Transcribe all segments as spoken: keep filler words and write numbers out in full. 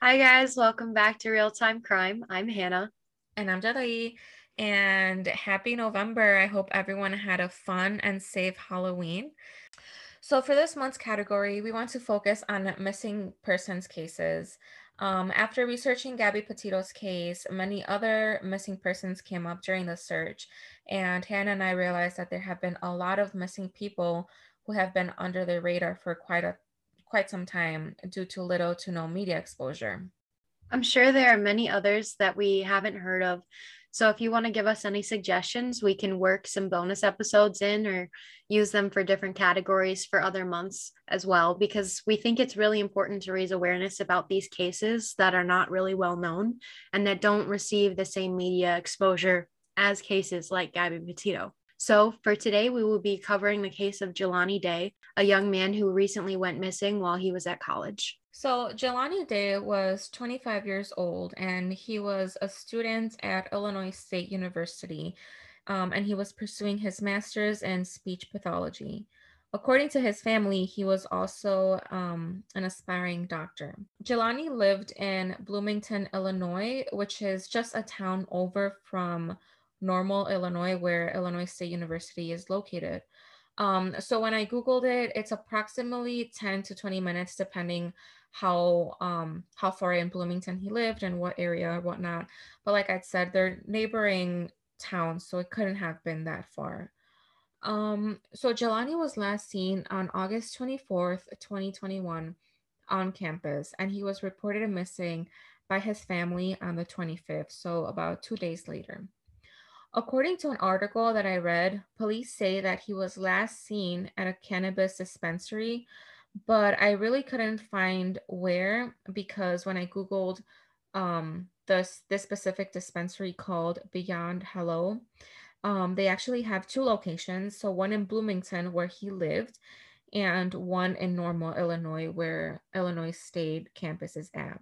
Hi guys, welcome back to Real Time Crime. I'm Hannah. And I'm Dali. And happy November. I hope everyone had a fun and safe Halloween. So, for this month's category, we want to focus on missing persons cases. Um, after researching Gabby Petito's case, many other missing persons came up during the search. And Hannah and I realized that there have been a lot of missing people who have been under the radar for quite a quite some time due to little to no media exposure. I'm sure there are many others that we haven't heard of. So if you want to give us any suggestions, we can work some bonus episodes in or use them for different categories for other months as well, because we think it's really important to raise awareness about these cases that are not really well known and that don't receive the same media exposure as cases like Gabby Petito. So, for today, we will be covering the case of Jelani Day, a young man who recently went missing while he was at college. So, Jelani Day was twenty-five years old and he was a student at Illinois State University, um, and he was pursuing his master's in speech pathology. According to his family, he was also um, an aspiring doctor. Jelani lived in Bloomington, Illinois, which is just a town over from Normal, Illinois, where Illinois State University is located. Um, so when I Googled it, it's approximately ten to twenty minutes, depending how um how far in Bloomington he lived and what area or whatnot. But like I said, they're neighboring towns, so it couldn't have been that far. Um, so Jelani was last seen on August twenty-fourth, twenty twenty-one on campus, and he was reported missing by his family on the twenty-fifth, so about two days later. According to an article that I read, police say that he was last seen at a cannabis dispensary, but I really couldn't find where because when I Googled um, this, this specific dispensary called Beyond Hello, um, they actually have two locations. So one in Bloomington, where he lived, and one in Normal, Illinois, where Illinois State campus is at.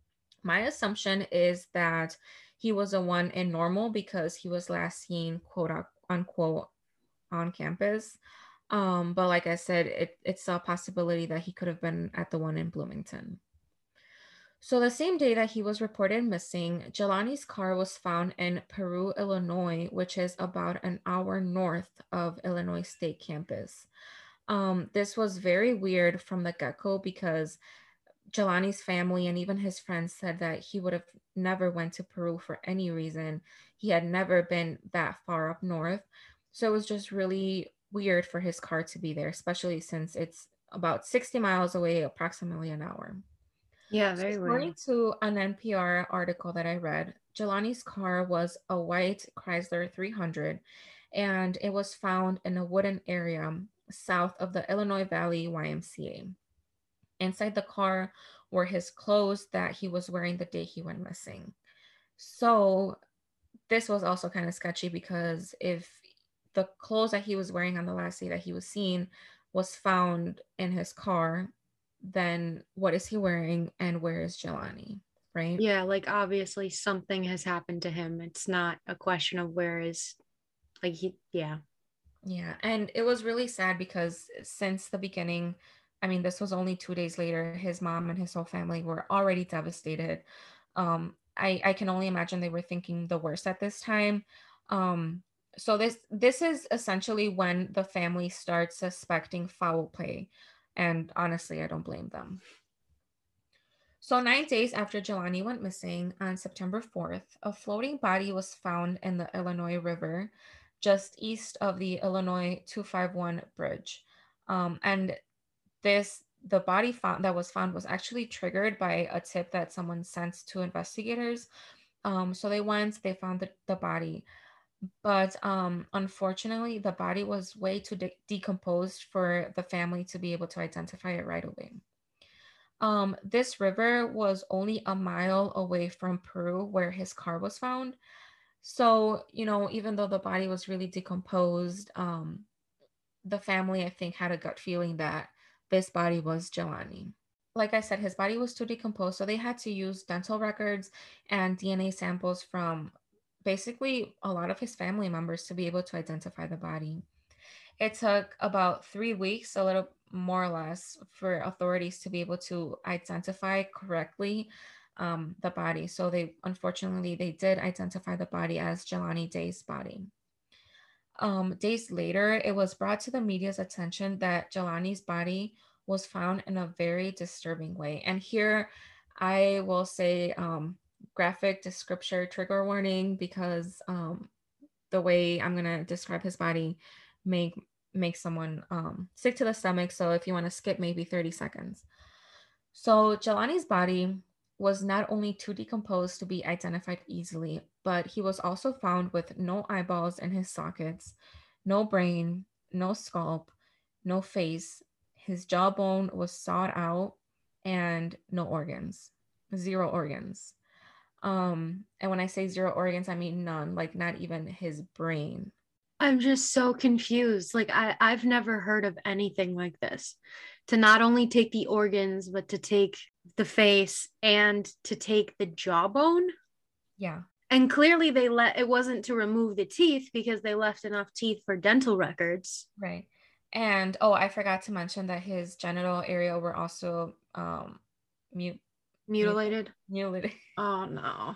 My assumption is that he was the one in Normal because he was last seen, quote unquote, on campus. Um, but like I said, it, it's a possibility that he could have been at the one in Bloomington. So the same day that he was reported missing, Jelani's car was found in Peru, Illinois, which is about an hour north of Illinois State campus. Um, this was very weird from the get-go because Jelani's family and even his friends said that he would have never went to Peru for any reason. He had never been that far up north. So it was just really weird for his car to be there, especially since it's about sixty miles away, approximately an hour. Yeah, So very according weird. to an N P R article that I read, Jelani's car was a white Chrysler three hundred, and it was found in a wooden area south of the Illinois Valley Y M C A. Inside the car were his clothes that he was wearing the day he went missing. So this was also kind of sketchy because if the clothes that he was wearing on the last day that he was seen was found in his car, then what is he wearing and where is Jelani, right? Yeah, like obviously something has happened to him. It's not a question of where is like he yeah. Yeah, and it was really sad because since the beginning, I mean, this was only two days later, his mom and his whole family were already devastated. Um, I I can only imagine they were thinking the worst at this time. Um, so this this is essentially when the family starts suspecting foul play, and honestly, I don't blame them. So, nine days after Jelani went missing on September fourth, a floating body was found in the Illinois River just east of the Illinois two fifty-one bridge. Um, and this, the body found that was found was actually triggered by a tip that someone sent to investigators. Um, so they went, they found the, the body, but um, unfortunately, the body was way too de- decomposed for the family to be able to identify it right away. Um, this river was only a mile away from Peru where his car was found. So, you know, even though the body was really decomposed, um, the family, I think, had a gut feeling that this body was Jelani. Like I said, his body was too decomposed, so they had to use dental records and D N A samples from basically a lot of his family members to be able to identify the body. It took about three weeks, a little more or less, for authorities to be able to identify correctly um, the body. So they, unfortunately, they did identify the body as Jelani Day's body. Um, days later, it was brought to the media's attention that Jelani's body was found in a very disturbing way. And here I will say um, graphic description trigger warning, because um, the way I'm going to describe his body may make someone um, sick to the stomach. So if you want to skip maybe thirty seconds. So Jelani's body was not only too decomposed to be identified easily, but he was also found with no eyeballs in his sockets, no brain, no scalp, no face. His jawbone was sawed out, and no organs, zero organs. Um, and when I say zero organs, I mean none, like not even his brain. I'm just so confused. Like I, I've never heard of anything like this. To not only take the organs, but to take the face and to take the jawbone. Yeah. And clearly they let it wasn't to remove the teeth, because they left enough teeth for dental records. Right. And oh, I forgot to mention that his genital area were also um mute Mutilated. mutilated. Oh no.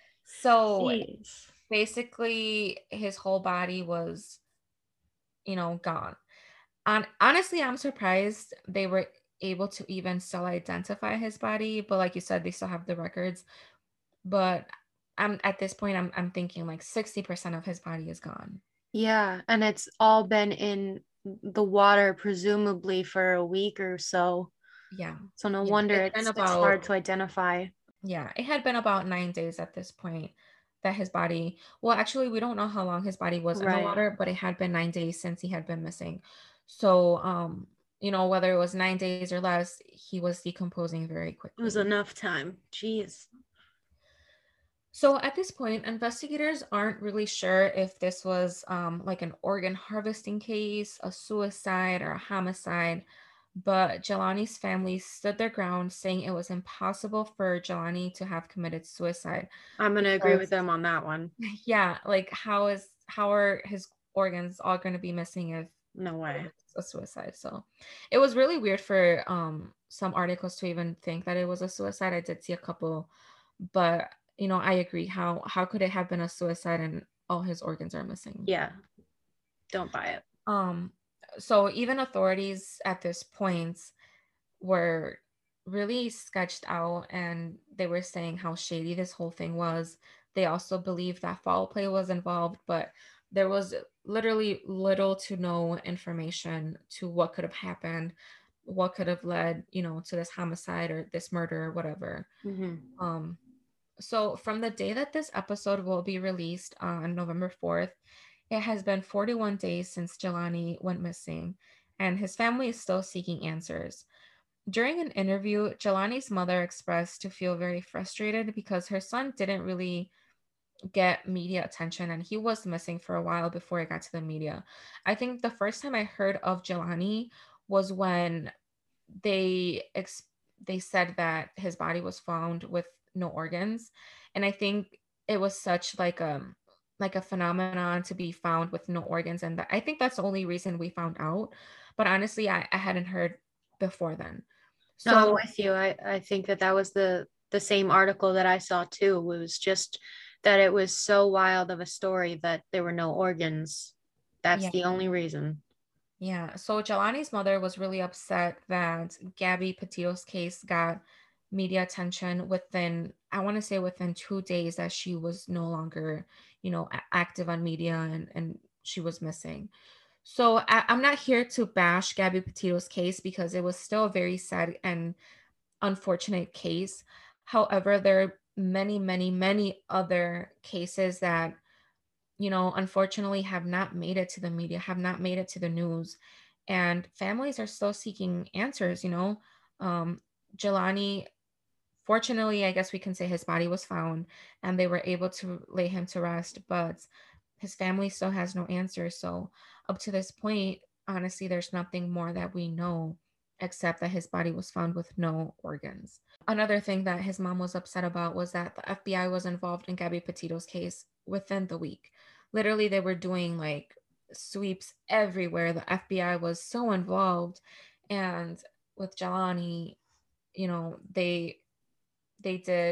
So Jeez. basically his whole body was, you know, gone. On honestly, I'm surprised they were able to even still identify his body, but like you said, they still have the records. But I'm at this point, I'm I'm thinking like sixty percent of his body is gone. Yeah, and it's all been in the water presumably for a week or so. Yeah. So no Yeah. wonder It's been it's it's about hard to identify. Yeah, it had been about nine days at this point that his body, well, actually, we don't know how long his body was in the Right. water, but it had been nine days since he had been missing. So, um, you know, whether it was nine days or less, he was decomposing very It was quickly. enough time. Jeez. So at this point, investigators aren't really sure if this was um, like an organ harvesting case, a suicide, or a homicide. But Jelani's family stood their ground, saying it was impossible for Jelani to have committed suicide I'm gonna agree with because, them on that one. yeah, like how is how are his organs all going to be missing if No way. it's a suicide? So it was really weird for um some articles to even think that it was a suicide. I did see a couple, but you know, I agree. How how could it have been a suicide and all his organs are missing? Yeah, don't buy it. Um, so even authorities at this point were really sketched out, and they were saying how shady this whole thing was. They also believed that foul play was involved, but there was literally little to no information to what could have happened, what could have led, you know, to this homicide or this murder or whatever. Mm-hmm. Um, so from the day that this episode will be released on November fourth, it has been forty-one days since Jelani went missing, and his family is still seeking answers. During an interview, Jelani's mother expressed to feel very frustrated because her son didn't really get media attention, and he was missing for a while before it got to the media. I think the first time I heard of Jelani was when they ex- they said that his body was found with no organs, and I think it was such like a like a phenomenon to be found with no organs, and that, I think that's the only reason we found out. But honestly, I, I hadn't heard before then. No, I'm So with you. I, I think that that was the the same article that I saw too. It was just that it was so wild of a story that there were no organs. That's yeah, the only reason. yeah. So Jelani's mother was really upset that Gabby Petito's case got media attention within, I want to say within two days that she was no longer, you know, a- active on media, and, and she was missing. So I, I'm not here to bash Gabby Petito's case because it was still a very sad and unfortunate case. However, there are many, many, many other cases that, you know, unfortunately have not made it to the media, have not made it to the news. And families are still seeking answers, you know. Um, Jelani, fortunately, I guess we can say his body was found and they were able to lay him to rest, but his family still has no answers. So, up to this point, honestly, there's nothing more that we know except that his body was found with no organs. Another thing that his mom was upset about was that the F B I was involved in Gabby Petito's case within the week. Literally, they were doing like sweeps everywhere. The F B I was so involved. And with Jelani, you know, they they did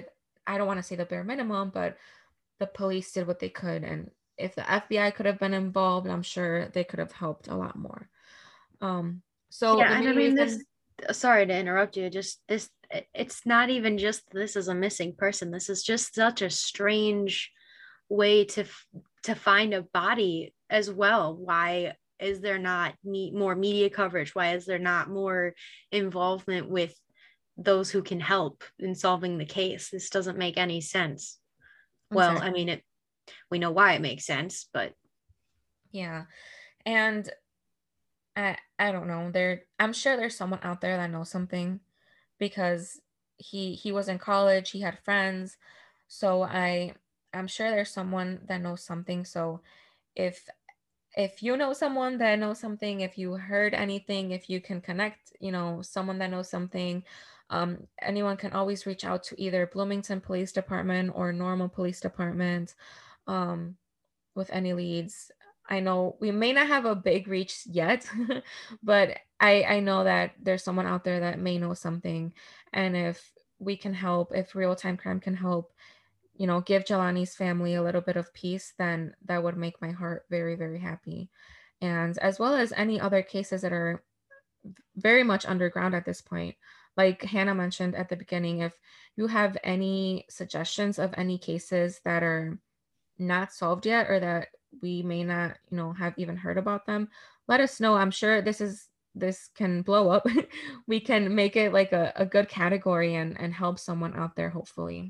I don't want to say the bare minimum, but the police did what they could. And if the F B I could have been involved, I'm sure they could have helped a lot more. Um, so Yeah, the and I main mean this, reason, sorry to interrupt you, just this, it's not even just this is a missing person. This is just such a strange way to to find a body as well. Why is there not me- more media coverage? Why is there not more involvement with those who can help in solving the case? This doesn't make any sense. Well, I exactly, mean, it, we know why it makes sense, but yeah. And I I don't know. There I'm sure there's someone out there that knows something because he he was in college, he had friends. So I I'm sure there's someone that knows something. So if if you know someone that knows something, if you heard anything, if you can connect, you know, someone that knows something, um, anyone can always reach out to either Bloomington Police Department or Normal Police Department. Um, with any leads. I know we may not have a big reach yet, but I I know that there's someone out there that may know something. And if we can help, if real time crime can help, you know, give Jelani's family a little bit of peace, then that would make my heart very, very happy. And as well as any other cases that are very much underground at this point. Like Hannah mentioned at the beginning, if you have any suggestions of any cases that are not solved yet or that we may not, you know, have even heard about them, let us know. I'm sure this is this can blow up. We can make it like a, a good category and and help someone out there, hopefully.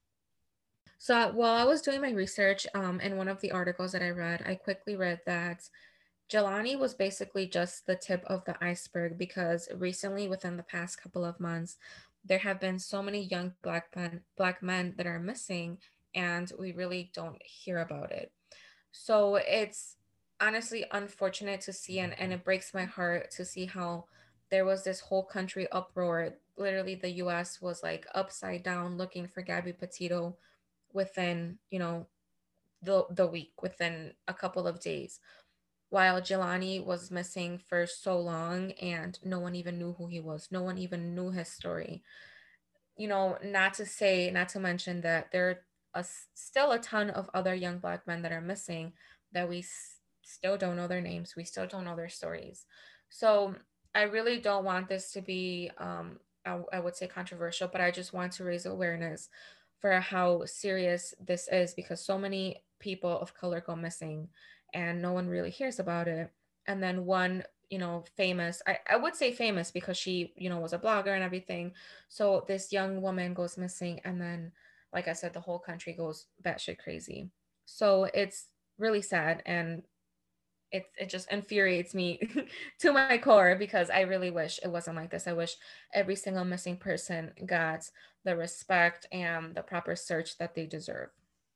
So while I was doing my research, um, in one of the articles that I read, I quickly read that Jelani was basically just the tip of the iceberg because recently, within the past couple of months, there have been so many young black men, black men that are missing, and we really don't hear about it. So it's honestly unfortunate to see, and, and it breaks my heart to see how there was this whole country uproar. Literally, the U S was like upside down looking for Gabby Petito within, you know, the the week, within a couple of days, while Jelani was missing for so long and no one even knew who he was. No one even knew his story. You know, not to say, not to mention that there are a, still a ton of other young black men that are missing that we s- still don't know their names. We still don't know their stories. So I really don't want this to be, um, I, I would say controversial, but I just want to raise awareness for how serious this is because so many people of color go missing and no one really hears about it. And then one, you know, famous, I, I would say famous because she, you know, was a blogger and everything. So this young woman goes missing, and then, like I said, the whole country goes batshit crazy. So it's really sad, and it it just infuriates me to my core because I really wish it wasn't like this. I wish every single missing person got the respect and the proper search that they deserve.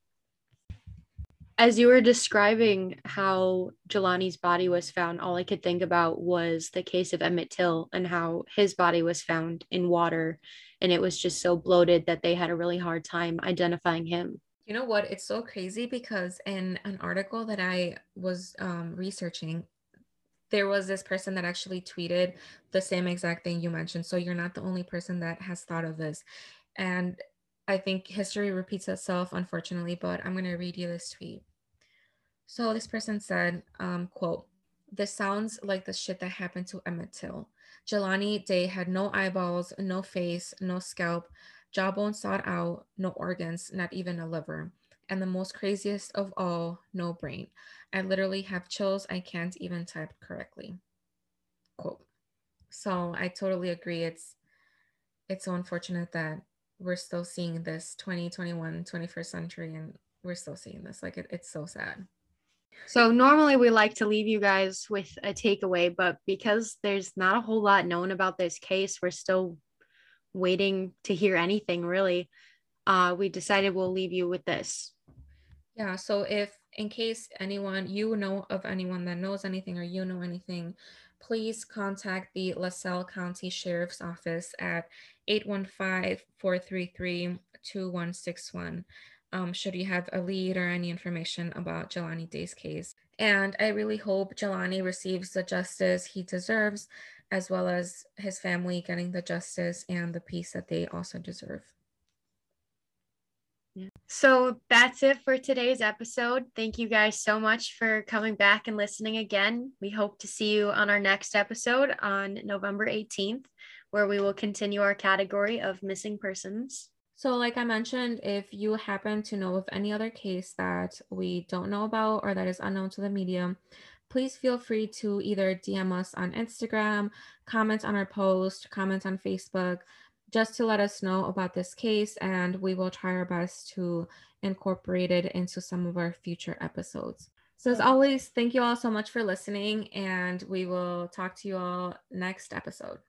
as you were describing how Jelani's body was found, all I could think about was the case of Emmett Till and how his body was found in water and it was just so bloated that they had a really hard time identifying him. You know what? It's so crazy because in an article that I was um, researching, there was this person that actually tweeted the same exact thing you mentioned. So you're not the only person that has thought of this. And I think history repeats itself, unfortunately, but I'm going to read you this tweet. So this person said, um, quote, "This sounds like the shit that happened to Emmett Till. Jelani Day had no eyeballs, no face, no scalp, jawbone sawed out, no organs, not even a liver. And the most craziest of all, no brain. I literally have chills. I can't even type correctly." Quote. So I totally agree. It's it's so unfortunate that we're still seeing this twenty twenty-one, twenty-first century, and we're still seeing this. Like it, it's so sad. So normally we like to leave you guys with a takeaway, but because there's not a whole lot known about this case, we're still waiting to hear anything really. Uh, we decided we'll leave you with this. Yeah, so if in case anyone, you know of anyone that knows anything or you know anything, please contact the LaSalle County Sheriff's Office at eight one five, four three three, two one six one. Um, should you have a lead or any information about Jelani Day's case. And I really hope Jelani receives the justice he deserves, as well as his family getting the justice and the peace that they also deserve. Yeah. So that's it for today's episode. Thank you guys so much for coming back and listening again. We hope to see you on our next episode on November eighteenth, where we will continue our category of missing persons. So, like I mentioned, if you happen to know of any other case that we don't know about or that is unknown to the media, please feel free to either D M us on Instagram, comment on our post, comment on Facebook, just to let us know about this case, and we will try our best to incorporate it into some of our future episodes. So, as always, thank you all so much for listening, and we will talk to you all next episode.